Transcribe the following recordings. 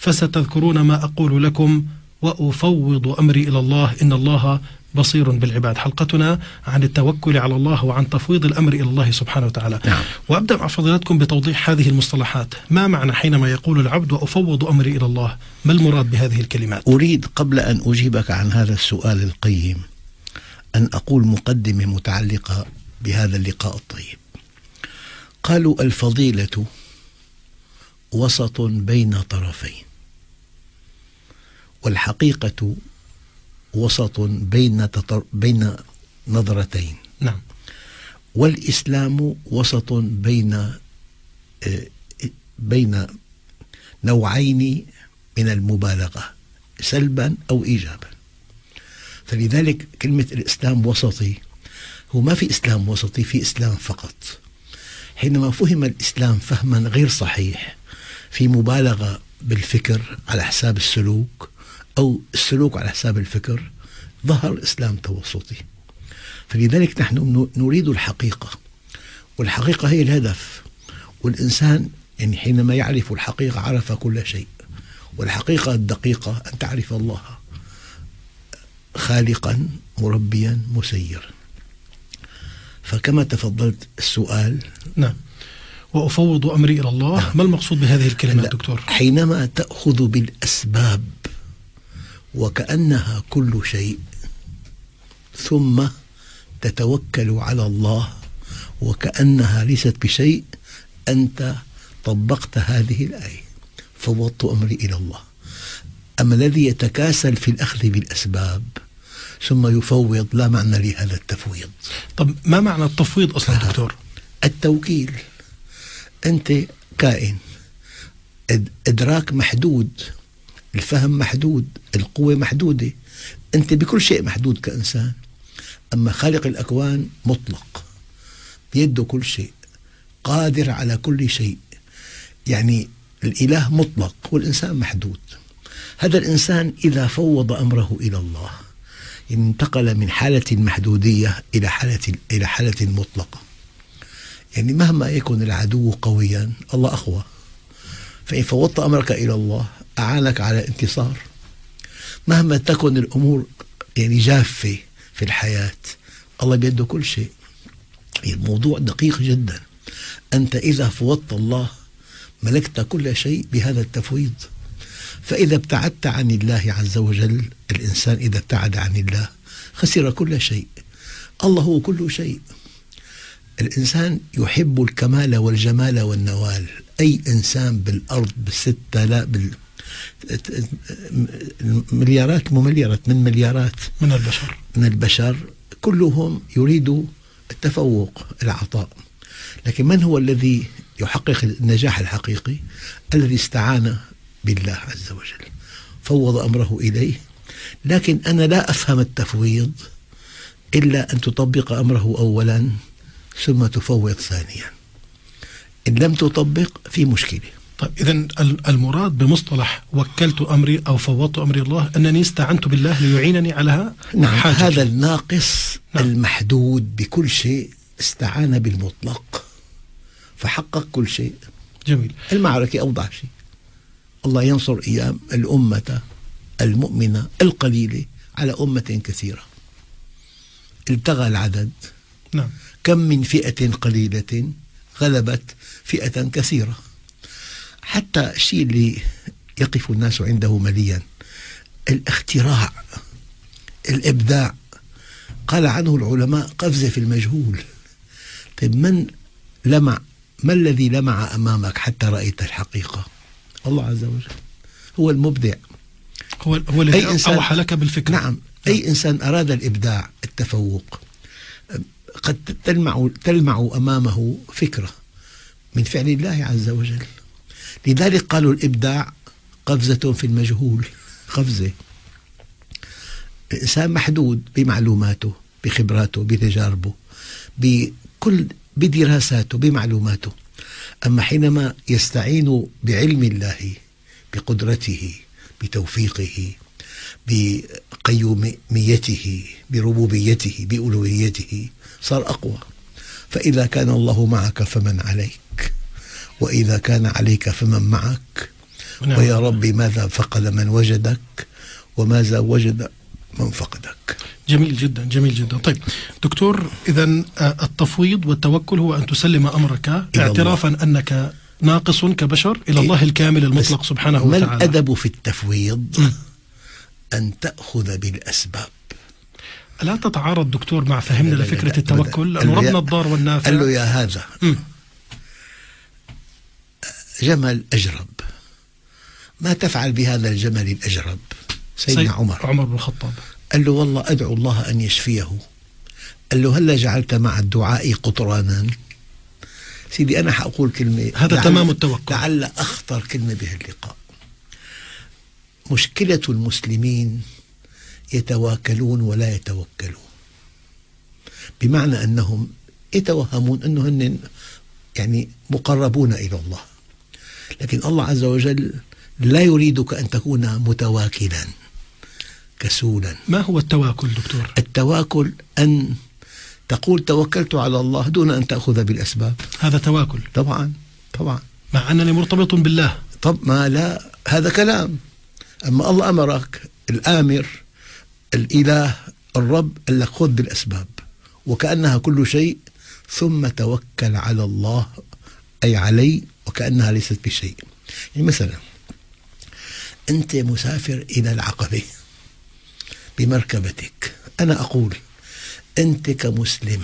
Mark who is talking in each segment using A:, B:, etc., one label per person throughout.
A: فستذكرون ما أقول لكم وأفوض أمري إلى الله إن الله بصير بالعباد. حلقتنا عن التوكل على الله وعن تفويض الأمر إلى الله سبحانه وتعالى.
B: نعم.
A: وأبدأ مع فضيلتكم بتوضيح هذه المصطلحات. ما معنى حينما يقول العبد وأفوض أمري إلى الله؟ ما المراد بهذه الكلمات؟
B: أريد قبل أن أجيبك عن هذا السؤال القيم أن أقول مقدمة متعلقة بهذا اللقاء الطيب. قالوا الفضيلة وسط بين طرفين، والحقيقة وسط بين نظرتين.
A: نعم.
B: والإسلام وسط بين نوعين من المبالغة سلبا أو إيجابا. فلذلك كلمة الإسلام وسطي، هو ما في إسلام وسطي، في إسلام فقط. حينما فهم الإسلام فهما غير صحيح في مبالغة بالفكر على حساب السلوك أو السلوك على حساب الفكر، ظهر الإسلام توسطي. فلذلك نحن نريد الحقيقة، والحقيقة هي الهدف. والإنسان يعني حينما يعرف الحقيقة عرف كل شيء. والحقيقة الدقيقة أن تعرف الله خالقا مربيا مسيرا. فكما تفضلت السؤال.
A: نعم. وأفوض أمري إلى الله.
B: نعم.
A: ما المقصود بهذه الكلمات دكتور؟
B: حينما تأخذ بالأسباب وكأنها كل شيء، ثم تتوكل على الله وكأنها ليست بشيء، أنت طبقت هذه الآية، فوضت أمري إلى الله. أما الذي يتكاسل في الأخذ بالأسباب ثم يفوض، لا معنى لهذا التفويض.
A: طب ما معنى التفويض أصلا دكتور؟
B: التوكيل. أنت كائن، إدراك محدود، الفهم محدود، القوة محدودة، أنت بكل شيء محدود كإنسان. أما خالق الأكوان مطلق، بيده كل شيء، قادر على كل شيء. يعني الإله مطلق والإنسان محدود. هذا الإنسان إذا فوض أمره إلى الله انتقل من حالة المحدودية إلى حالة مطلقة. يعني مهما يكن العدو قويا، الله أقوى. فإن فوضت أمرك إلى الله أعانك على الانتصار. مهما تكن الأمور يعني جافة في الحياة، الله بيده كل شيء. الموضوع دقيق جدا. أنت إذا فوضت الله ملكت كل شيء بهذا التفويض. فإذا ابتعدت عن الله عز وجل، الإنسان إذا ابتعد عن الله خسر كل شيء. الله هو كل شيء. الإنسان يحب الكمال والجمال والنوال. أي إنسان بالأرض بالستة لا مليارات من البشر كلهم يريدوا التفوق، العطاء. لكن من هو الذي يحقق النجاح الحقيقي؟ الذي استعان بالله عز وجل، فوض أمره إليه. لكن أنا لا أفهم التفويض إلا أن تطبق أمره أولا ثم تفوض ثانيا. إن لم تطبق في مشكلة.
A: طيب إذن المراد بمصطلح وكلت أمري أو فوضت أمري الله أنني استعنت بالله ليعينني على حاجتي.
B: هذا الناقص المحدود بكل شيء استعان بالمطلق فحقق كل شيء.
A: جميل.
B: المعركة أوضح شيء. الله ينصر أيام الأمة المؤمنة القليلة على أمة كثيرة. التغى العدد.
A: نعم.
B: كم من فئة قليلة غلبت فئة كثيرة. حتى الشيء اللي يقف الناس عنده مليا، الاختراع، الإبداع، قال عنه العلماء قفزة في المجهول. طيب ما الذي لمع أمامك حتى رأيت الحقيقة؟ الله عز وجل هو المبدع،
A: هو الذي أوحى لك بالفكرة.
B: نعم. أي إنسان أراد الإبداع، التفوق، قد تلمع أمامه فكرة من فعل الله عز وجل. لذلك قالوا الإبداع قفزة في المجهول. قفزة. الإنسان محدود بمعلوماته، بخبراته، بتجاربه، بدراساته، بمعلوماته. أما حينما يستعين بعلم الله، بقدرته، بتوفيقه، بقيوميته، بربوبيته، بألوهيته، صار أقوى. فإذا كان الله معك فمن عليك، وإذا كان عليك فمن معك.
A: نعم.
B: ويا ربي ماذا فقد من وجدك وماذا وجد من فقدك.
A: جميل جدا، جميل جدا. طيب دكتور، إذن التفويض والتوكل هو أن تسلم أمرك اعترافا الله. أنك ناقص كبشر إلى الله الكامل المطلق سبحانه وتعالى.
B: ما الأدب في التفويض؟ أن تأخذ بالأسباب.
A: لا تتعارض دكتور مع فهمنا لفكرة التوكل، لأنه ربنا الضار والنافع.
B: قال له يا هذا جمل أجرب، ما تفعل بهذا الجمل الأجرب؟ سيدنا
A: عمر بن الخطاب
B: قال له والله أدعو الله أن يشفيه. قال له هل جعلت مع الدعاء قطرانا؟ سيدي أنا حأقول كلمة،
A: هذا تمام التوكل،
B: لعل أخطر كلمة بهاللقاء. مشكلة المسلمين يتواكلون ولا يتوكلون، بمعنى أنهم يتوهمون أنه هن يعني مقربون إلى الله، لكن الله عز وجل لا يريدك أن تكون متواكلا كسولا.
A: ما هو التواكل دكتور؟
B: التواكل أن تقول توكلت على الله دون أن تأخذ بالأسباب.
A: هذا تواكل
B: طبعا،
A: مع أنني مرتبط بالله.
B: طب ما لا، هذا كلام. أما الله أمرك، الآمر الإله الرب قال لك خذ بالأسباب وكأنها كل شيء، ثم توكل على الله أي علي وكأنها ليست بشيء. يعني مثلا أنت مسافر إلى العقبة بمركبتك، أنا أقول أنت كمسلم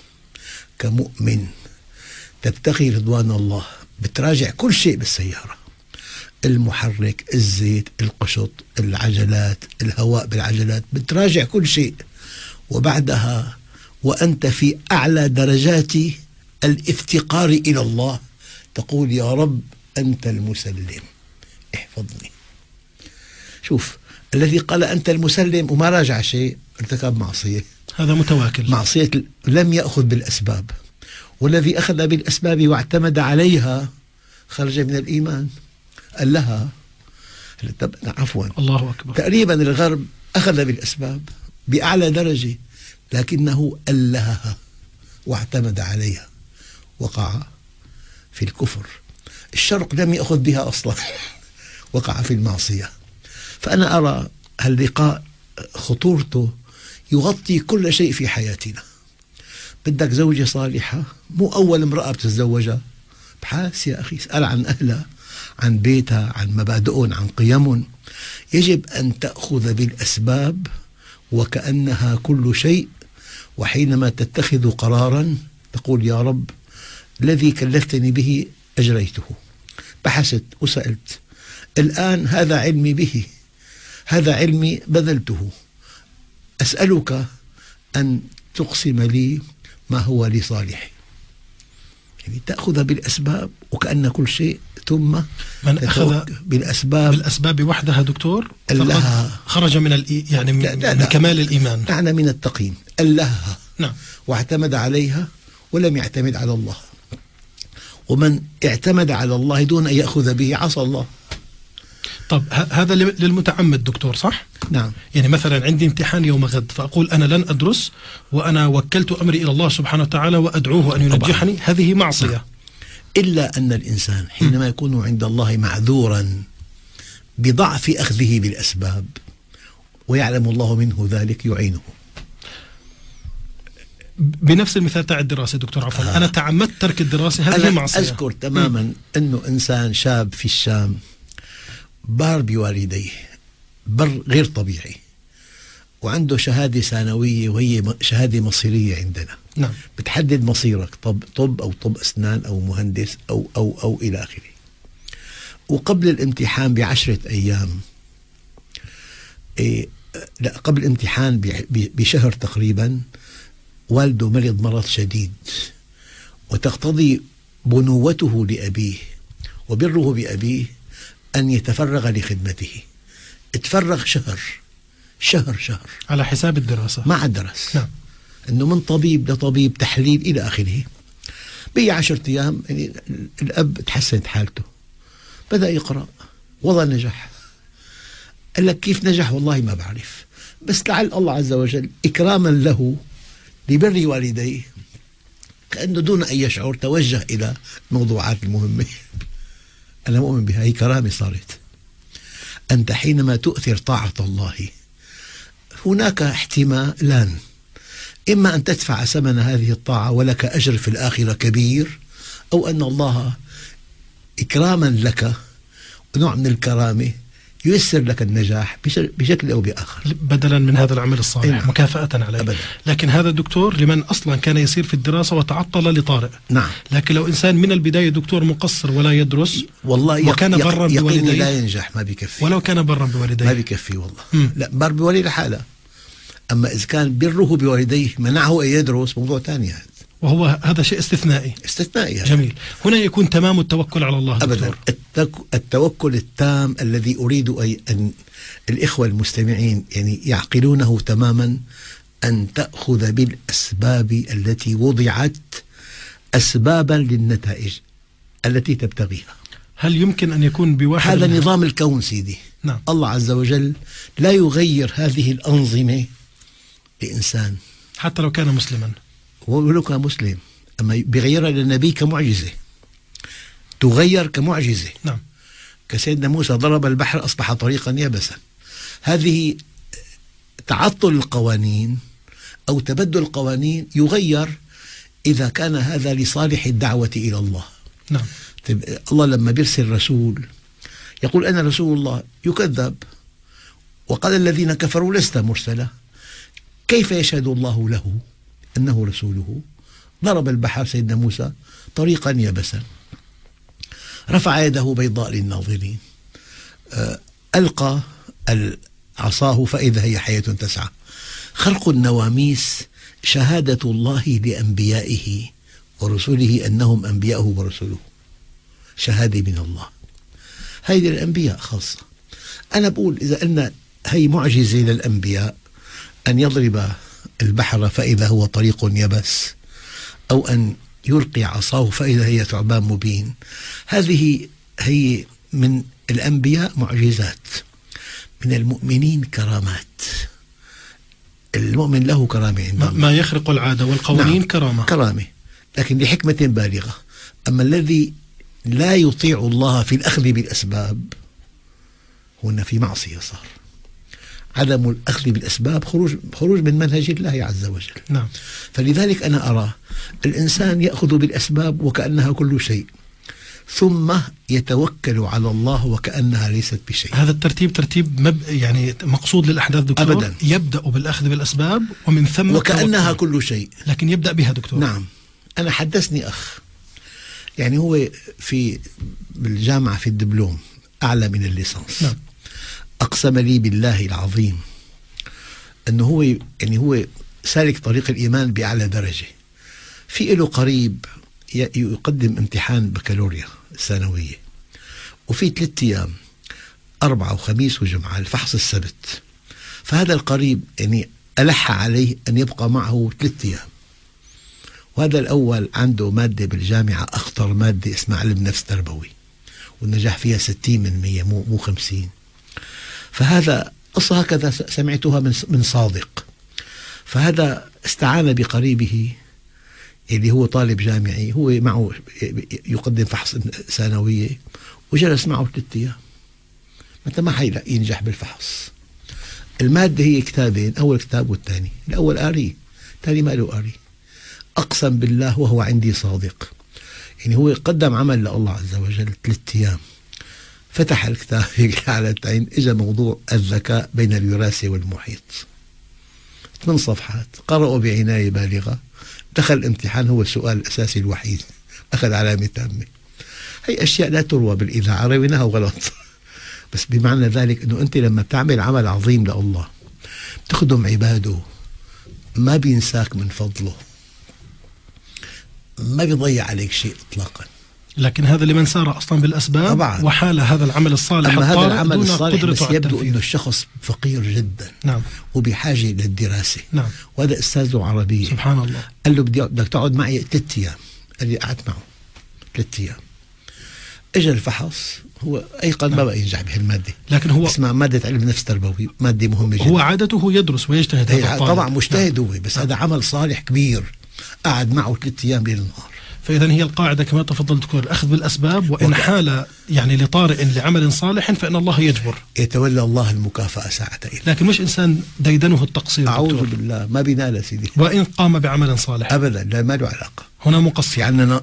B: كمؤمن تبتغي رضوان الله، بتراجع كل شيء بالسيارة، المحرك، الزيت، القشط، العجلات، الهواء بالعجلات، بتراجع كل شيء، وبعدها وأنت في أعلى درجات الافتقار إلى الله تقول يا رب أنت المسلم احفظني. شوف، الذي قال أنت المسلم وما راجع شيء ارتكب معصية،
A: هذا متواكل،
B: معصية لم يأخذ بالأسباب. والذي أخذ بالأسباب واعتمد عليها خرج من الإيمان. قال لها عفوا،
A: الله أكبر،
B: تقريبا الغرب أخذ بالأسباب بأعلى درجة، لكنه ألهها واعتمد عليها وقع في الكفر. الشرق لم يأخذ بها أصلا وقع في المعصية. فأنا أرى هاللقاء خطورته يغطي كل شيء في حياتنا. بدك زوجة صالحة، مو أول امرأة بتتزوجها، ابحث يا أخي، اسأل عن أهلها، عن بيتها، عن مبادئهم، عن قيمهم. يجب أن تأخذ بالأسباب وكأنها كل شيء، وحينما تتخذ قرارا تقول يا رب الذي كلفتني به أجريته، بحثت وسألت، الآن هذا علمي به، هذا علمي بذلته، أسألك أن تقسم لي ما هو لصالحي. يعني تأخذ بالأسباب وكأن كل شيء، ثم
A: من أخذ بالأسباب وحدها دكتور فقد خرج من يعني من كمال الإيمان،
B: معنى من التقييم. ألهها
A: نعم،
B: واعتمد عليها ولم يعتمد على الله. ومن اعتمد على الله دون أن يأخذ به عصى الله.
A: طب هذا للمتعمد دكتور، صح؟
B: نعم.
A: يعني مثلا عندي امتحان يوم غد، فأقول أنا لن أدرس وأنا وكلت أمري إلى الله سبحانه وتعالى وأدعوه أن ينجحني. طبعا. هذه معصية.
B: نعم. إلا أن الإنسان حينما يكون عند الله معذورا بضعف أخذه بالأسباب ويعلم الله منه ذلك يعينه.
A: بنفس المثال تاع الدراسة دكتور، عفوا أنا تعمدت ترك الدراسة، هذه معصية.
B: أنا أذكر تماما أنه إنسان شاب في الشام بار بوالديه بر غير طبيعي، وعنده شهادة ثانوية وهي شهادة مصيرية عندنا.
A: نعم. بتحدد
B: مصيرك، طب أو طب أسنان أو مهندس أو إلى آخره. وقبل الامتحان ب10 أيام، لا قبل الامتحان بشهر تقريبا، والده مرض شديد، وتقتضي بنوته لأبيه وبره بأبيه أن يتفرغ لخدمته. اتفرغ شهر
A: على حساب الدراسة،
B: مع درس.
A: نعم.
B: أنه من طبيب لطبيب، تحليل إلى آخره. بي 10 أيام يعني الأب تحسنت حالته، بدأ يقرأ والله نجح. قال لك كيف نجح؟ والله ما بعرف، بس لعل الله عز وجل إكراما له لبر والديه كأنه دون أن يشعر توجه إلى الموضوعات المهمة. أنا مؤمن بها، هي كرامة صارت. أنت حينما تؤثر طاعة الله هناك احتمالان: إما أن تدفع ثمن هذه الطاعة ولك أجر في الآخرة كبير، أو أن الله إكراما لك ونوع من الكرامة ييسر لك النجاح بشكل أو بآخر،
A: بدلا من هذا العمل الصالح، مكافأة عليه.
B: أبدا.
A: لكن هذا دكتور لمن أصلا كان يسير في الدراسة وتعطل لطارئ.
B: نعم.
A: لكن لو إنسان من البداية دكتور مقصر ولا يدرس
B: والله
A: وكان برا بوالديه
B: لا ينجح، ما بيكفي.
A: ولو كان برا بوالديه
B: ما بيكفي والله. لا، بر بوالديه لحالة، أما إذا كان بره بوالديه منعه أن يدرس موضوع ثاني هذا،
A: وهو هذا شيء استثنائي.
B: استثنائي.
A: جميل. هنا يكون تمام التوكل على الله.
B: أبدا. التوكل التام الذي أريد أن الإخوة المستمعين يعني يعقلونه تماما، أن تأخذ بالأسباب التي وضعت أسبابا للنتائج التي تبتغيها.
A: هل يمكن أن يكون بواحد
B: هذا نظام الكون سيدي.
A: نعم.
B: الله عز وجل لا يغير هذه الأنظمة لإنسان
A: حتى لو كان مسلما،
B: ولو كان مسلم، أما بغيرها للنبي كمعجزة، تغير كمعجزة.
A: نعم.
B: كسيدنا موسى ضرب البحر أصبح طريقا يبسا. هذه تعطل القوانين أو تبدل القوانين يغير إذا كان هذا لصالح الدعوة إلى الله.
A: نعم.
B: الله لما بيرسل رسول يقول أنا رسول الله، يكذب وقال الذين كفروا لست مرسلا. كيف يشهد الله له أنه رسوله؟ ضرب البحر سيدنا موسى طريقا يبسا، رفع يده بيضاء للناظرين، ألقى عصاه فإذا هي حية تسعى. خرق النواميس شهادة الله لأنبيائه ورسله أنهم أنبياءه ورسله، شهادة من الله. هذه الأنبياء خاصة. أنا بقول إذا قلنا هي معجزة للأنبياء أن يضرب البحر فإذا هو طريق يبس، أو أن يلقي عصاه فإذا هي ثعبان مبين، هذه هي من الأنبياء معجزات، من المؤمنين كرامات. المؤمن له كرامة عند الله،
A: ما يخرق العادة والقوانين. نعم. كرامة،
B: لكن لحكمة بالغة. أما الذي لا يطيع الله في الأخذ بالأسباب هنا في معصية صار. عدم الأخذ بالأسباب خروج من منهج الله عز وجل.
A: نعم.
B: فلذلك أنا أرى الإنسان يأخذ بالأسباب وكأنها كل شيء، ثم يتوكل على الله وكأنها ليست بشيء.
A: هذا الترتيب ترتيب يعني مقصود للأحداث دكتور؟
B: أبدا.
A: يبدأ بالأخذ بالأسباب ومن ثم
B: وكأنها كل شيء،
A: لكن يبدأ بها دكتور.
B: نعم. أنا حدثني أخ يعني هو في بالجامعة في الدبلوم أعلى من الليسانس.
A: نعم.
B: أقسم لي بالله العظيم أنه هو سالك طريق الإيمان بأعلى درجة. في له قريب يقدم امتحان بكالوريا الثانوية، وفي 3 أيام، 4 وخميس وجمعة، الفحص السبت. فهذا القريب يعني ألح عليه أن يبقى معه 3 أيام. وهذا الأول عنده مادة بالجامعة أخطر مادة اسمها علم نفس تربوي، والنجاح فيها 60% مو 50. فهذا قصة هكذا سمعتها من صادق. فهذا استعان بقريبه اللي هو طالب جامعي، هو معه يقدم فحص ثانوية، وجلس معه 3 أيام. متى ما ينجح بالفحص. المادة هي كتابين، أول كتاب والثاني. الأول قاري، الثاني ما له قاري. أقسم بالله وهو عندي صادق، يعني هو قدم عمل لله عز وجل 3 أيام، فتح الكتاب على التعين، إجا موضوع الذكاء بين الوراثة والمحيط، 8 صفحات، قرأوا بعناية بالغة. دخل الامتحان هو السؤال الأساسي الوحيد، أخذ علامة تامة. هي أشياء لا تروى بالإذاعة، رويناها وغلط. بس بمعنى ذلك أنه أنت لما تعمل عمل عظيم لله، تخدم عباده، ما بينساك من فضله، ما بيضيع عليك شيء إطلاقا.
A: لكن هذا لمن سار أصلا بالأسباب
B: طبعا.
A: وحال هذا العمل الصالح.
B: أما هذا العمل
A: دون
B: الصالح بس
A: قدرته
B: يبدو أنه الشخص فقير جدا.
A: نعم.
B: وبحاجة للدراسة.
A: نعم.
B: وهذا أستاذه عربية.
A: سبحان الله.
B: قال له بدك تقعد معي 3 أيام. قال لي قعدت معه 3 أيام. اجى الفحص، هو أيقن ما بقى ينجح بهالمادة، لكن هو اسمها مادة علم نفس تربوي، مادة مهمة جدا.
A: هو عادته يدرس ويجتهد.
B: طبعا مجتهد هو، بس هذا عمل صالح كبير. قعد معه 3 أيام ليل نهار.
A: فإذا هي القاعدة كما تفضل دكتور، الأخذ بالأسباب، وإن حال يعني لطارئ لعمل صالح فإن الله يجبر.
B: يتولى الله المكافأة ساعة إليه.
A: لكن مش إنسان ديدنه التقصير.
B: أعوذ بالله، ما بينال سيدي.
A: وإن قام بعمل صالح
B: أبدا، لا، ما له علاقة.
A: هنا مقصر.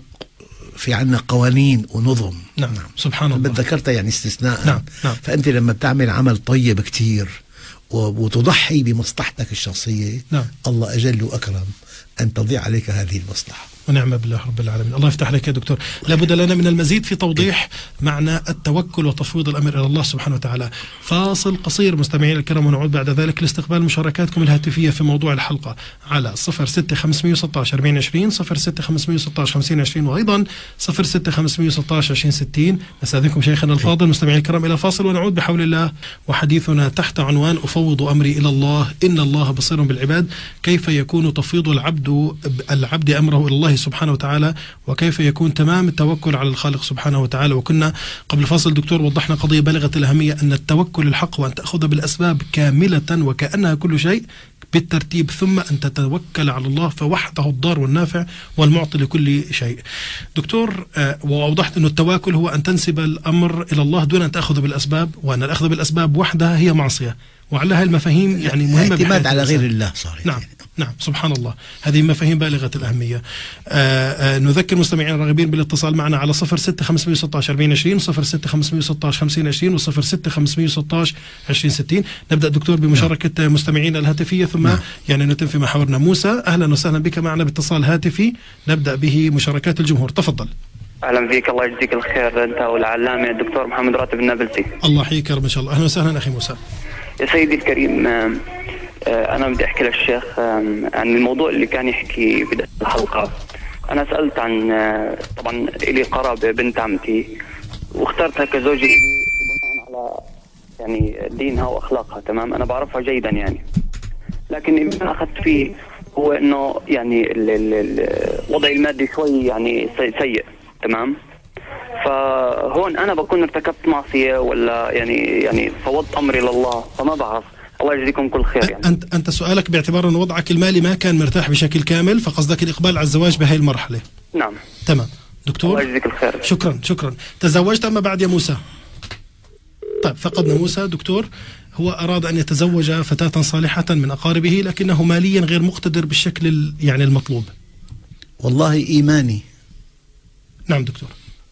B: في عندنا قوانين ونظم.
A: نعم. سبحان الله.
B: ذكرتها يعني استثناء.
A: نعم.
B: فأنت لما بتعمل عمل طيب كتير وتضحي بمصلحتك الشخصية،
A: نعم.
B: الله أجل وأكرم أن تضيع عليك هذه المصلحة.
A: ونعم بالله رب العالمين. الله يفتح عليك يا دكتور. لابد لنا من المزيد في توضيح معنى التوكل وتفويض الأمر إلى الله سبحانه وتعالى. فاصل قصير مستمعين الكرام، ونعود بعد ذلك لاستقبال مشاركاتكم الهاتفية في موضوع الحلقة على 06516 4020 06516 5020 وأيضا 06516 2060. نستأذنكم شيخنا الفاضل مستمعين الكرام إلى فاصل ونعود بحول الله، وحديثنا تحت عنوان أفوض أمري إلى الله إن الله بصير بالعباد. كيف يكون تفويض العبد أمره إلى الله سبحانه وتعالى، وكيف يكون تمام التوكل على الخالق سبحانه وتعالى. وكنا قبل الفاصل دكتور وضحنا قضية بالغة الأهمية، أن التوكل الحق وأن تأخذ بالأسباب كاملة وكأنها كل شيء بالترتيب، ثم أن تتوكل على الله فوحده الضار والنافع والمعطي لكل شيء. دكتور، وأوضحت أن التواكل هو أن تنسب الأمر إلى الله دون أن تأخذ بالأسباب، وأن الأخذ بالأسباب وحدها هي معصية، وعلى هذه المفاهيم يعني مهمة.
B: اعتماد على غير الله صار.
A: نعم سبحان الله، هذه مفاهيم بالغة الأهمية. نذكر مستمعين الراغبين بالاتصال معنا على 06516 4020 06516 5020 و 06516 2060. نبدأ دكتور بمشاركة مستمعين الهاتفية، ثم يعني نتم في محاورنا. موسى، أهلا وسهلا بك معنا باتصال هاتفي، نبدأ به مشاركات الجمهور، تفضل.
C: اهلا فيك، الله يجزيك الخير انت والعلامه الدكتور محمد راتب النابلسي.
A: الله يحييك يا رب ان شاء الله. اهلا وسهلا اخي موسى.
C: يا سيدي الكريم، انا بدي احكي للشيخ عن الموضوع اللي كان يحكي بداية الحلقه. انا سالت عن طبعا لي قرابه بنت عمتي، واخترتها كزوجي بناء على يعني دينها واخلاقها. تمام، انا بعرفها جيدا يعني، لكن اللي انا اخذت فيه هو انه يعني الوضع المادي شوي يعني سيء. تمام، فهون انا بكون ارتكبت معصيه ولا يعني فوضت امري لله، فما بعرف. الله يجزيكم كل خير. يعني
A: انت سؤالك باعتبار ان وضعك المالي ما كان مرتاح بشكل كامل، فقصدك الاقبال على الزواج بهي المرحله.
C: نعم
A: تمام دكتور،
C: الله يجزيك الخير.
A: شكرا. تزوجت اما بعد يا موسى؟ طيب، فقدنا موسى. دكتور، هو أراد أن يتزوج فتاة صالحة من أقاربه، لكنه ماليا غير مقتدر بالشكل يعني المطلوب.
B: والله إيماني.
A: نعم دكتور.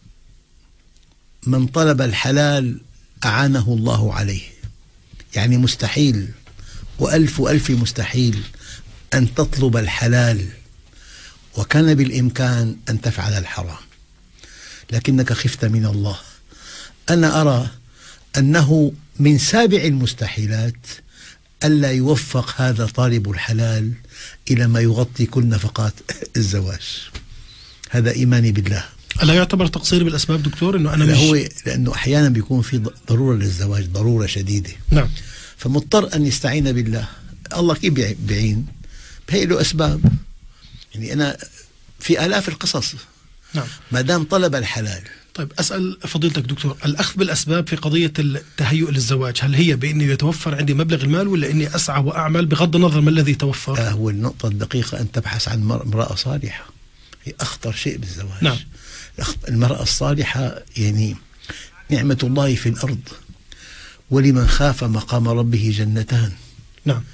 B: من طلب الحلال أعانه الله عليه. يعني مستحيل وألف مستحيل أن تطلب الحلال وكان بالإمكان أن تفعل الحرام، لكنك خفت من الله. أنا أرى أنه من سابع المستحيلات ألا يوفق هذا طالب الحلال إلى ما يغطي كل نفقات الزواج. هذا إيماني بالله.
A: ألا يعتبر تقصير بالأسباب دكتور؟ إنه أنا
B: لأنه أحيانا بيكون في ضرورة للزواج، ضرورة شديدة.
A: نعم.
B: فمضطر أن يستعين بالله. الله كيف بيعين؟ بهي له أسباب. يعني أنا في آلاف القصص.
A: نعم.
B: ما دام طلب الحلال.
A: طيب، أسأل فضيلتك دكتور، الأخذ بالأسباب في قضية التهيؤ للزواج، هل هي بإني يتوفر عندي مبلغ المال، ولا إني أسعى وأعمل بغض النظر ما الذي توفر؟
B: هو النقطة الدقيقة أن تبحث عن امرأة صالحة، هي أخطر شيء بالزواج.
A: نعم.
B: المرأة الصالحة يعني نعمة الله في الأرض، ولمن خاف مقام ربه جنتان.
A: نعم.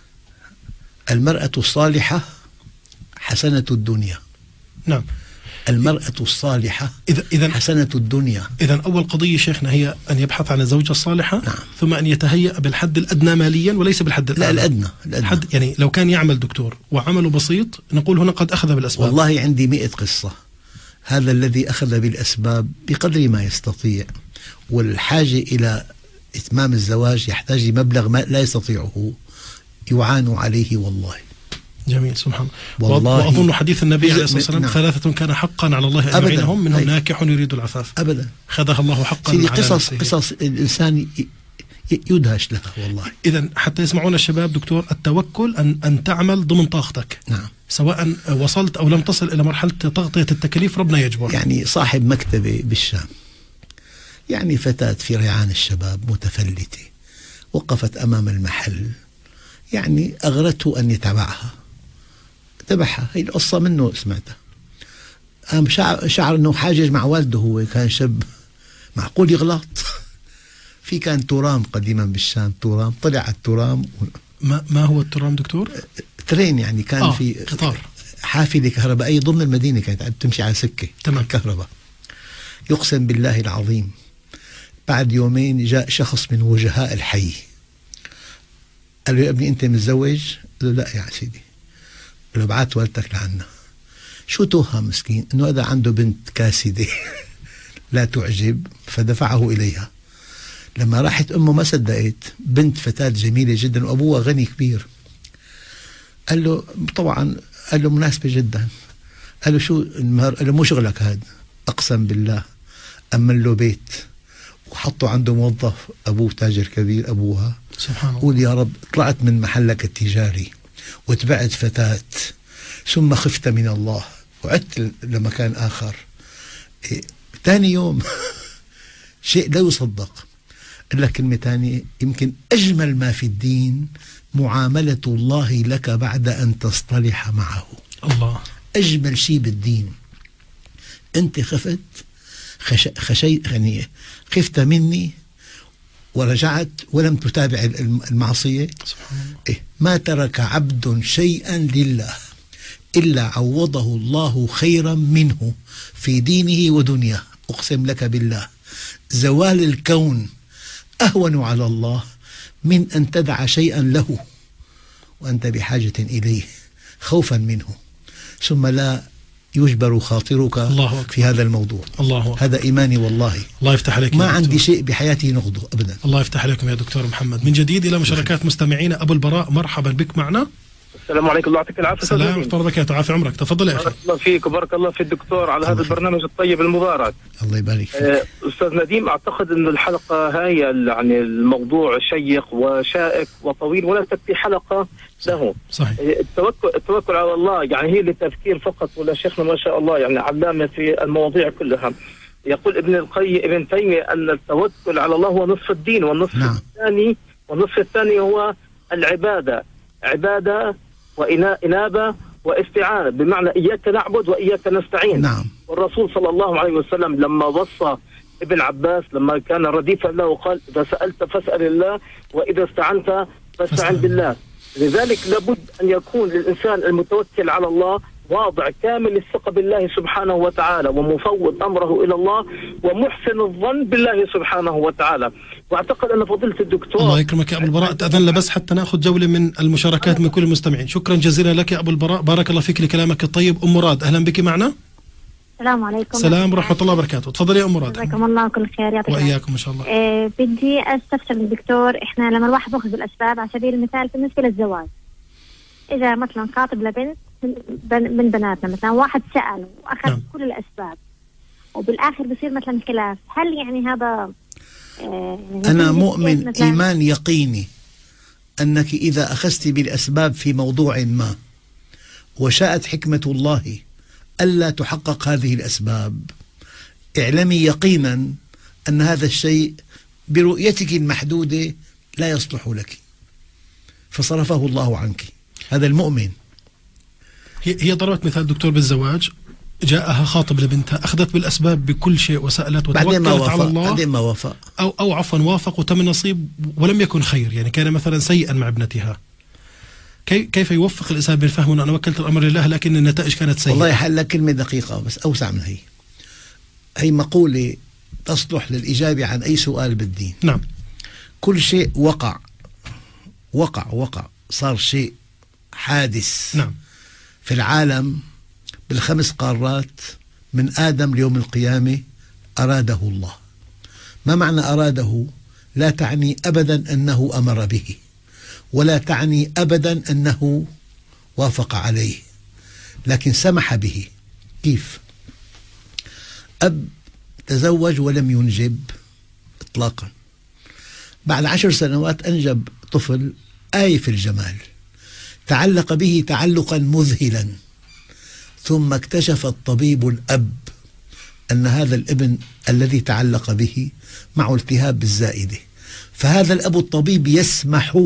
B: المرأة الصالحة حسنة الدنيا.
A: نعم.
B: المرأة الصالحة
A: إذن
B: حسنة الدنيا.
A: إذن أول قضية شيخنا هي أن يبحث عن الزوجة الصالحة.
B: نعم.
A: ثم أن يتهيأ بالحد الأدنى ماليا وليس بالحد الأعلى.
B: لا، الأدنى.
A: حد يعني لو كان يعمل دكتور وعمله بسيط نقول هنا قد أخذ بالأسباب.
B: والله عندي 100 قصة. هذا الذي أخذ بالأسباب بقدر ما يستطيع، والحاجة إلى إتمام الزواج يحتاج لمبلغ لا يستطيعه، يعان عليه والله.
A: جميل، سبحان الله. وأظن حديث النبي عليه الصلاة والسلام:
B: نعم.
A: 3 كان حقا على الله أن يعينهم، منهم ناكح يريد العفاف.
B: أبدا.
A: خذها الله حقا على
B: قصص الإنسان يدهش لها والله.
A: إذن حتى يسمعون الشباب دكتور، التوكل أن تعمل ضمن طاقتك.
B: نعم.
A: سواء وصلت أو لم تصل إلى مرحلة تغطية التكاليف، ربنا يجبر.
B: يعني صاحب مكتبة بالشام، يعني فتاة في ريعان الشباب متفلتة، وقفت أمام المحل، يعني أغرته أن يتبعها. تبعها. هي القصة منه سمعتها. قام شعر أنه حاجج مع والده، هو كان شاب معقول يغلط. في كان ترام قديما بالشام، ترام، طلع على الترام.
A: ما هو الترام دكتور؟
B: ترين يعني، كان في
A: قطار،
B: حافلة كهربائية ضمن المدينة، كانت تمشي على سكة
A: تمام
B: كهرباء. يقسم بالله العظيم بعد يومين جاء شخص من وجهاء الحي قال له: يا ابني أنت متزوج؟ قال له: لا يا سيدي. قال له: بعت والدتك لعنا. شو توهم مسكين؟ إنه هذا عنده بنت كاسدة لا تعجب، فدفعه إليها. لما راحت أمه ما صدقت، بنت فتاة جميلة جدا وأبوها غني كبير. قال له طبعا، قال له مناسبة جدا. قال له: شو المهر؟ قال له: مو شغلك هذا. أقسم بالله أمن له بيت وحطوا عنده موظف، أبوه تاجر كبير أبوها.
A: سبحان الله.
B: قول يا رب طلعت من محلك التجاري وتبعت فتاة، ثم خفت من الله وعدت لمكان آخر. ثاني يوم شيء لا يصدق. قال لك كلمة ثانية يمكن أجمل ما في الدين: معاملة الله لك بعد أن تصطلح معه.
A: الله.
B: أجمل شيء بالدين. أنت خفت يعني خفت مني ورجعت ولم تتابع المعصية.
A: سبحان الله.
B: ما ترك عبد شيئا لله إلا عوضه الله خيرا منه في دينه ودنياه. أقسم لك بالله زوال الكون أهون على الله من أن تدع شيئا له وأنت بحاجة إليه خوفا منه، ثم لا يجبر خاطرك
A: الله
B: في هذا الموضوع.
A: الله أكبر.
B: هذا إيماني والله.
A: الله يفتح عليك.
B: ما عندي شيء بحياتي نقضه أبدا.
A: الله يفتح عليكم يا دكتور محمد. من جديد إلى مشاركات مستمعينا. أبو البراء مرحبا بك معنا.
D: السلام عليكم، الله يعطيك العافية.
A: سلام ورحمة الله وبركاته، عافية عمرك، تفضل يا أخي.
D: بارك الله فيك وبارك الله في الدكتور على هذا البرنامج الطيب المبارك.
B: الله يبارك فيك.
D: أستاذ نديم، أعتقد أن الحلقة هاي يعني الموضوع شيق وشائك وطويل ولا تكفي حلقة له.
A: صحيح.
D: التوكل على الله يعني هي للتذكير فقط، ولا شيخنا ما شاء الله يعني علامة في المواضيع كلها. يقول ابن تيمية أن التوكل على الله هو نصف الدين، والنصف الثاني هو العبادة، عبادة وإنابة واستعانة، بمعنى إياك نعبد وإياك نستعين.
B: نعم.
D: والرسول صلى الله عليه وسلم لما وصى ابن عباس لما كان رديفا له قال: إذا سألت فاسأل الله وإذا استعنت فاستعن بالله. لذلك لابد أن يكون للإنسان المتوكل على الله واضع كامل الثقة بالله سبحانه وتعالى، ومفوض أمره إلى الله، ومحسن الظن بالله سبحانه وتعالى. واعتقد أن فضيلة الدكتور،
A: الله يكرمك يا أبو البراء، تأذن بس حتى نأخذ جولة من المشاركات من كل المستمعين. شكرا جزيلا لك يا أبو البراء، بارك الله فيك لكلامك الطيب. أم مراد أهلا بك معنا.
E: السلام عليكم.
A: السلام ورحمة الله وبركاته، تفضل يا أم مراد.
E: جزاكم الله كل خير، يعطيك
A: وإياكم إن شاء الله.
E: بدي أستفسر من الدكتور، إحنا لما الواحد بأخذ الأسباب على سبيل المثال بالنسبة للزواج، إذا مثلا خاطب لبنت من بناتنا، مثلا واحد سأل وأخذ
A: نعم.
E: كل الأسباب وبالآخر بصير مثلا خلاف، هل يعني هذا
B: أنا مؤمن إيمان يقيني أنك إذا أخذت بالأسباب في موضوع ما وشاءت حكمة الله ألا تحقق هذه الأسباب، اعلمي يقينا أن هذا الشيء برؤيتك المحدودة لا يصلح لك، فصرفه الله عنك. هذا المؤمن.
A: هي ضربت مثال دكتور بالزواج، جاءها خاطب لبنتها، أخذت بالأسباب بكل شيء وسألت وتوكلت على الله،
B: بعدين ما وافق
A: أو عفوا وافق وتم النصيب ولم يكن خير، يعني كان مثلا سيئا مع ابنتها. كيف يوفق الإنسان بالفهم أن أنا وكلت الأمر لله لكن النتائج كانت سيئة؟
B: والله حل كلمة دقيقة بس أوسع من هي مقولة تصلح للإجابة عن أي سؤال بالدين.
A: نعم.
B: كل شيء وقع صار شيء حادث.
A: نعم.
B: في العالم بالخمس قارات من آدم ليوم القيامة أراده الله. ما معنى أراده؟ لا تعني أبدا أنه أمر به، ولا تعني أبدا أنه وافق عليه، لكن سمح به. كيف؟ أب تزوج ولم ينجب إطلاقا، بعد 10 سنوات أنجب طفل آية في الجمال، تعلق به تعلقا مذهلا، ثم اكتشف الطبيب الأب أن هذا الابن الذي تعلق به معه التهاب بالزائدة، فهذا الأب الطبيب يسمح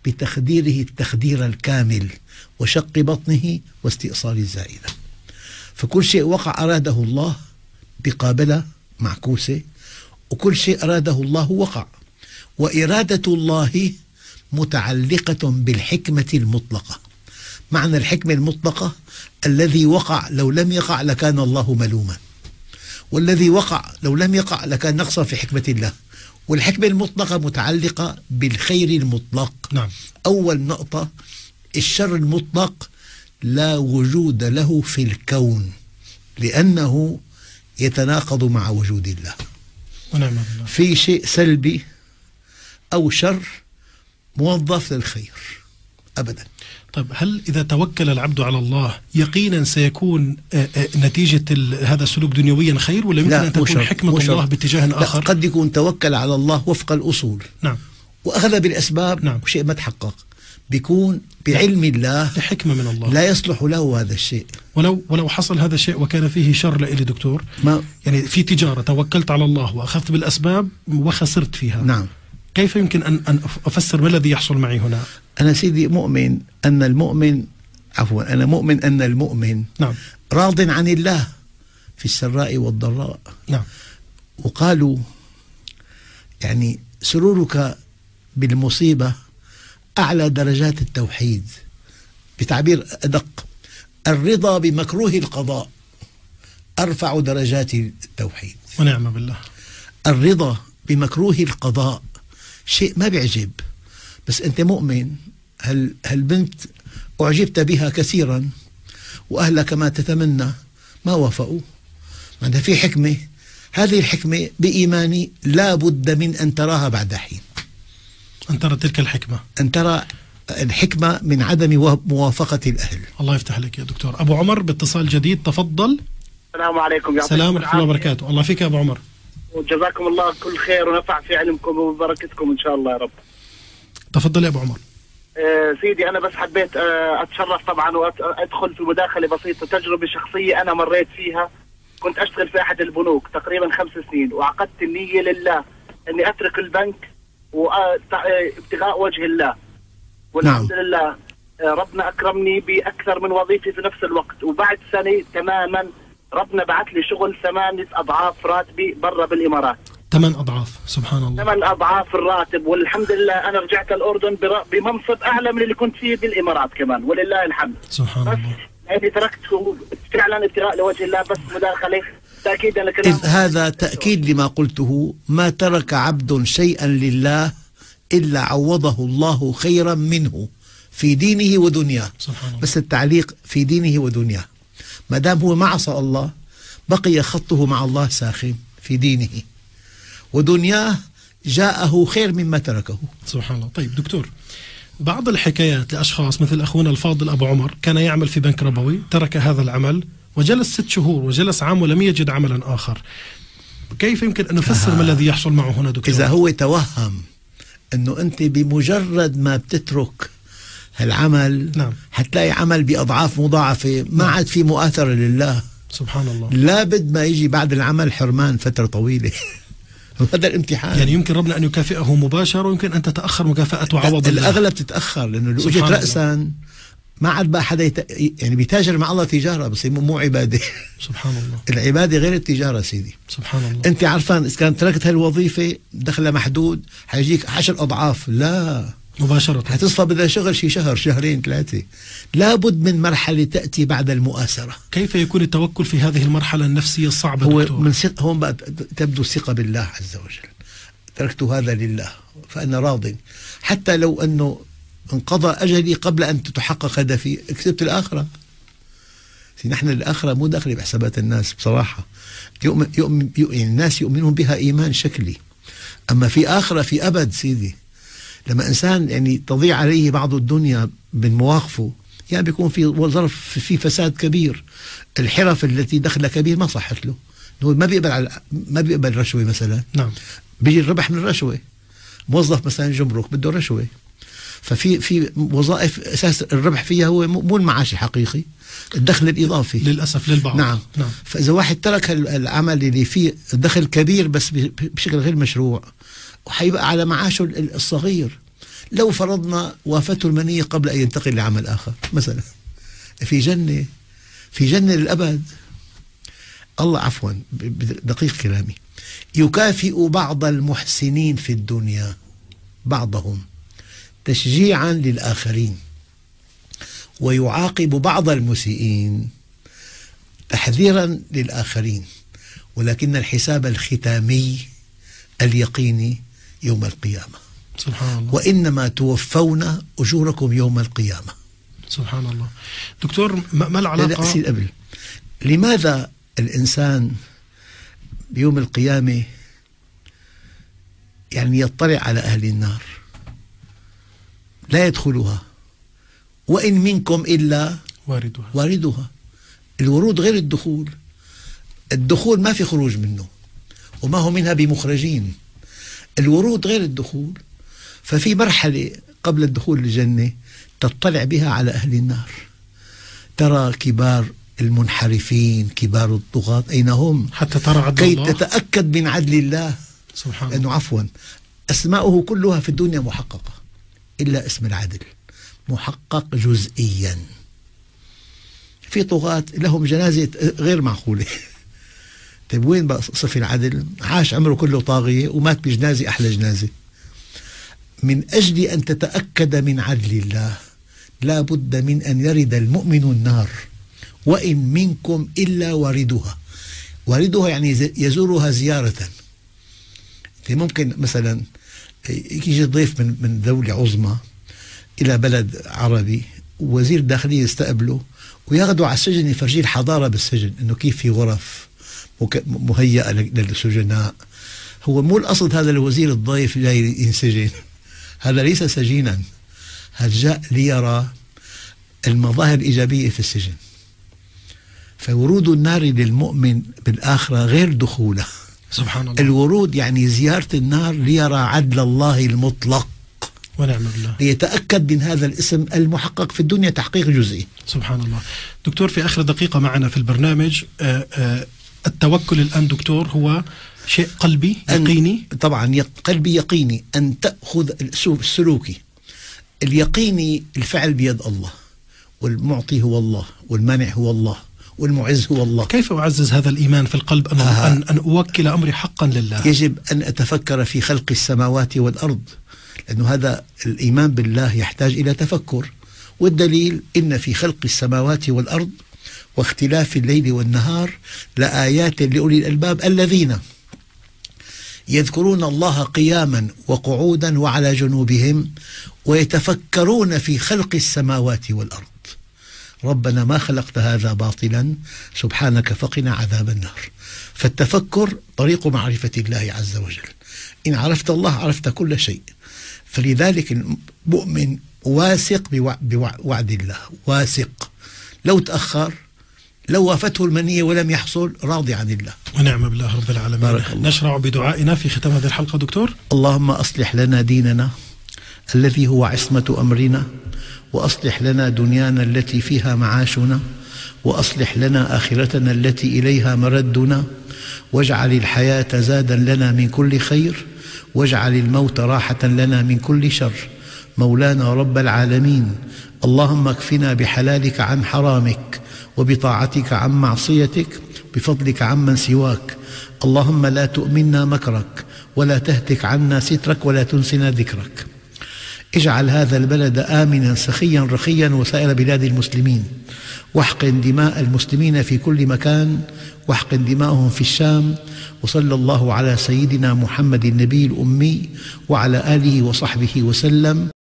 B: بتخديره التخدير الكامل وشق بطنه واستئصال الزائدة. فكل شيء وقع أراده الله بقابلة معكوسة، وكل شيء أراده الله وقع. وإرادة الله متعلقة بالحكمة المطلقة. معنى الحكمة المطلقة الذي وقع لو لم يقع لكان الله ملوما، والذي وقع لو لم يقع لكان نقصا في حكمة الله. والحكمة المطلقة متعلقة بالخير المطلق.
A: نعم.
B: أول نقطة، الشر المطلق لا وجود له في الكون لأنه يتناقض مع وجود الله.
A: ونعم بالله.
B: في شيء سلبي أو شر موظف للخير أبدا.
A: طيب هل إذا توكل العبد على الله يقينا سيكون نتيجة هذا السلوك دنيويا خير، ولا يمكن أن تكون حكمة الله باتجاه آخر؟
B: قد يكون توكل على الله وفق الأصول.
A: نعم.
B: وأغلب الأسباب
A: نعم.
B: شيء ما تحقق، بيكون بعلم الله،
A: لحكمة من الله
B: لا يصلح له هذا الشيء.
A: ولو حصل هذا الشيء وكان فيه شر لإلي دكتور، يعني في تجارة توكلت على الله وأخذت بالأسباب وخسرت فيها.
B: نعم.
A: كيف يمكن أن أفسر ما الذي يحصل معي هنا؟
B: أنا سيدي مؤمن أن المؤمن أنا مؤمن أن المؤمن
A: نعم.
B: راض عن الله في السراء والضراء.
A: نعم.
B: وقالوا يعني سرورك بالمصيبة أعلى درجات التوحيد. بتعبير أدق، الرضا بمكروه القضاء أرفع درجات التوحيد.
A: ونعم بالله.
B: الرضا بمكروه القضاء شيء ما بيعجب، بس أنت مؤمن. هالبنت أعجبت بها كثيرا وأهلها كما تتمنى ما وافقوا، معناتها في حكمة. هذه الحكمة بإيماني لا بد من أن تراها بعد حين،
A: أن ترى تلك الحكمة،
B: أن ترى الحكمة من عدم موافقة الأهل.
A: الله يفتح لك يا دكتور. أبو عمر باتصال جديد، تفضل.
D: السلام عليكم.
A: السلام ورحمة الله وبركاته. الله فيك يا أبو عمر.
D: وجزاكم الله كل خير ونفع في علمكم وبركتكم إن شاء الله يا رب.
A: تفضل يا أبو عمر.
D: سيدي أنا بس حبيت أتشرف طبعا وأدخل في مداخلة بسيطة. تجربة شخصية أنا مريت فيها. كنت أشتغل في أحد البنوك تقريبا 5 سنين، وعقدت النية لله أني أترك البنك وابتغاء وجه الله، والحمد لله ربنا أكرمني بأكثر من وظيفة في نفس الوقت. وبعد سنة تماما ربنا بعث لي شغل 8 أضعاف راتبي برا بالإمارات.
A: 8 أضعاف، سبحان الله.
D: 8 أضعاف الراتب، والحمد لله أنا رجعت الأردن بمنصب أعلى من اللي كنت فيه بالإمارات كمان، ولله الحمد.
A: سبحان الله.
D: يعني تركته فعلا ابتغاء لوجه الله، بس مداخلة تأكيدا لكلام.
B: إذ هذا تأكيد لما قلته، ما ترك عبد شيئا لله إلا عوضه الله خيرا منه في دينه ودنياه.
A: سبحان الله.
B: بس التعليق في دينه ودنياه، ما دام هو ما عصى الله بقي خطه مع الله ساخن في دينه، ودنياه جاءه خير مما تركه.
A: سبحان الله. طيب دكتور، بعض الحكايات لأشخاص مثل أخونا الفاضل أبو عمر، كان يعمل في بنك ربوي، ترك هذا العمل وجلس 6 شهور وجلس عام ولم يجد عملا آخر. كيف يمكن أن نفسر ما الذي يحصل معه هنا دكتور؟
B: إذا هو توهم أنه أنت بمجرد ما بتترك هالعمل
A: نعم.
B: حتلاقي عمل بأضعاف مضاعفة، ما عاد في مؤاثرة لله.
A: سبحان الله.
B: لابد ما يجي بعد العمل حرمان فترة طويلة. هذا الامتحان.
A: يعني يمكن ربنا أن يكافئه مباشرة، ويمكن أن تتأخر مكافأته عوض الله.
B: الأغلب تتأخر، لأنه لو اجت رأسا ما عاد بقى حدا يعني بيتاجر مع الله تجارة، بس مو عبادة.
A: سبحان الله.
B: العبادة غير التجارة سيدي.
A: سبحان الله.
B: أنت عارفان إذا كانت تركت هالوظيفة دخلها محدود حيجيك 10 أضعاف، لا
A: مباشرة
B: حتصفى بدها شغل شي شهر شهرين 3. لابد من مرحلة تأتي بعد المؤاسرة.
A: كيف يكون التوكل في هذه المرحلة النفسية الصعبة
B: هو
A: دكتور؟
B: من هون بقى تبدو الثقة بالله عز وجل. تركت هذا لله فأنا راض، حتى لو أنه انقضى أجلي قبل أن تتحقق هدفي، كسبت الآخرة. نحن الآخرة مو داخل بحسابات الناس بصراحة. يعني الناس يؤمنون بها إيمان شكلي، أما في آخرة في أبد سيدي. لما إنسان يعني تضيع عليه بعض الدنيا من مواقفه، يعني بيكون في ظرف في فساد كبير. الحرف التي دخل كبير ما صحت له، هو ما بيقبل رشوة مثلا.
A: نعم.
B: بيجي الربح من الرشوة. موظف مثلا جمرك بده رشوة، ففي وظائف أساس الربح فيها هو مو المعاش الحقيقي، الدخل الإضافي
A: للأسف للبعض.
B: نعم. فإذا واحد ترك العمل اللي فيه دخل كبير بس بشكل غير مشروع، وحيبقى على معاشه الصغير. لو فرضنا وافته المنية قبل أن ينتقل لعمل آخر مثلا، في جنة للأبد الله عفوا دقيق كلامي، يكافئ بعض المحسنين في الدنيا بعضهم تشجيعا للآخرين، ويعاقب بعض المسيئين تحذيرا للآخرين، ولكن الحساب الختامي اليقيني يوم القيامة.
A: سبحان الله.
B: وإنما توفون أجوركم يوم القيامة.
A: سبحان الله. دكتور، ما العلاقة؟
B: لا قبل، لماذا الإنسان بيوم القيامة يعني يطلع على أهل النار؟ لا يدخلها، وإن منكم إلا واردها. الورود غير الدخول. الدخول ما في خروج منه، وما هم منها بمخرجين. الورود غير الدخول. ففي مرحلة قبل الدخول للجنة تطلع بها على أهل النار، ترى كبار المنحرفين، كبار الطغاة أين هم،
A: حتى ترى عدل
B: كي
A: الله،
B: تتأكد من عدل الله.
A: سبحان
B: لأنه
A: الله.
B: عفوا أسماؤه كلها في الدنيا محققة إلا اسم العدل محقق جزئيا. في طغاة لهم جنازة غير معقولة. طيب وين بقى صف العدل؟ عاش عمره كله طاغية ومات بجنازة أحلى جنازة. من أجل أن تتأكد من عدل الله لا بد من أن يرد المؤمن النار، وإن منكم إلا واردها. واردها يعني يزورها زيارة. ممكن مثلا يجي ضيف من دولة عظمى إلى بلد عربي، ووزير الداخلية يستقبله وياخده على السجن، يفرجيه الحضارة بالسجن، إنه كيف في غرف مهيئة للسجناء. هو مو القصد هذا الوزير الضيف جاي ينسجن، هذا ليس سجينا، هذا جاء ليرى المظاهر الإيجابية في السجن. فورود النار للمؤمن بالآخرة غير دخوله.
A: سبحان الله.
B: الورود يعني زيارة النار ليرى عدل الله المطلق
A: ونعم بالله،
B: ليتأكد من هذا الاسم المحقق في الدنيا تحقيق جزئي.
A: سبحان الله. دكتور، في آخر دقيقة معنا في البرنامج، التوكل الآن دكتور هو شيء قلبي يقيني؟
B: طبعا قلبي يقيني. أن تأخذ السلوكي اليقيني، الفعل بيد الله، والمعطي هو الله، والمانع هو الله، والمعز هو الله.
A: كيف أعزز هذا الإيمان في القلب أن أوكل أمري حقا لله؟
B: يجب أن أتفكر في خلق السماوات والأرض، لأن هذا الإيمان بالله يحتاج إلى تفكر. والدليل إن في خلق السماوات والأرض واختلاف الليل والنهار لآيات لأولي الألباب الذين يذكرون الله قياما وقعودا وعلى جنوبهم ويتفكرون في خلق السماوات والأرض ربنا ما خلقت هذا باطلا سبحانك فقنا عذاب النار. فالتفكر طريق معرفة الله عز وجل. إن عرفت الله عرفت كل شيء. فلذلك المؤمن واثق بوعد الله، واثق. لو تأخر، لو وافته المنية ولم يحصل، راضي عن الله.
A: ونعم بالله رب العالمين. نشرع بدعائنا في ختام هذه الحلقة دكتور.
B: اللهم أصلح لنا ديننا الذي هو عصمة أمرنا، وأصلح لنا دنيانا التي فيها معاشنا، وأصلح لنا آخرتنا التي إليها مردنا، واجعل الحياة زادا لنا من كل خير، واجعل الموت راحة لنا من كل شر. مولانا رب العالمين، اللهم اكفنا بحلالك عن حرامك، وبطاعتك عن معصيتك، بفضلك عمن سواك. اللهم لا تؤمنا مكرك، ولا تهتك عنا سترك، ولا تنسنا ذكرك. اجعل هذا البلد آمنا سخيا رخيا وسائر بلاد المسلمين، واحقن دماء المسلمين في كل مكان، واحقن دماءهم في الشام. وصلى الله على سيدنا محمد النبي الأمي وعلى آله وصحبه وسلم.